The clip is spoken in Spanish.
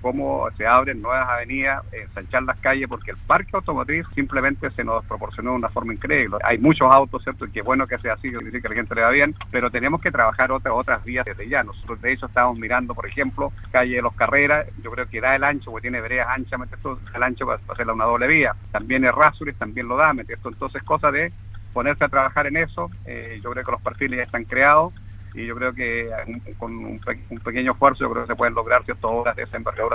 cómo se abren nuevas avenidas, ensanchar las calles, porque el parque automotriz simplemente se nos proporcionó de una forma increíble. Hay muchos autos, ¿cierto? Y qué bueno que sea así, que dice que la gente le va bien, pero tenemos que trabajar otras vías desde ya. Nosotros de hecho estamos mirando, por ejemplo, calle de Los Carreras, yo creo que da el ancho, porque tiene veredas anchas, el ancho para hacerla una doble vía. También Errázuriz también lo da, entonces cosa de ponerse a trabajar en eso. Yo creo que los perfiles ya están creados y yo creo que con un pequeño esfuerzo yo creo que se pueden lograr ciertas obras de esa envergadura.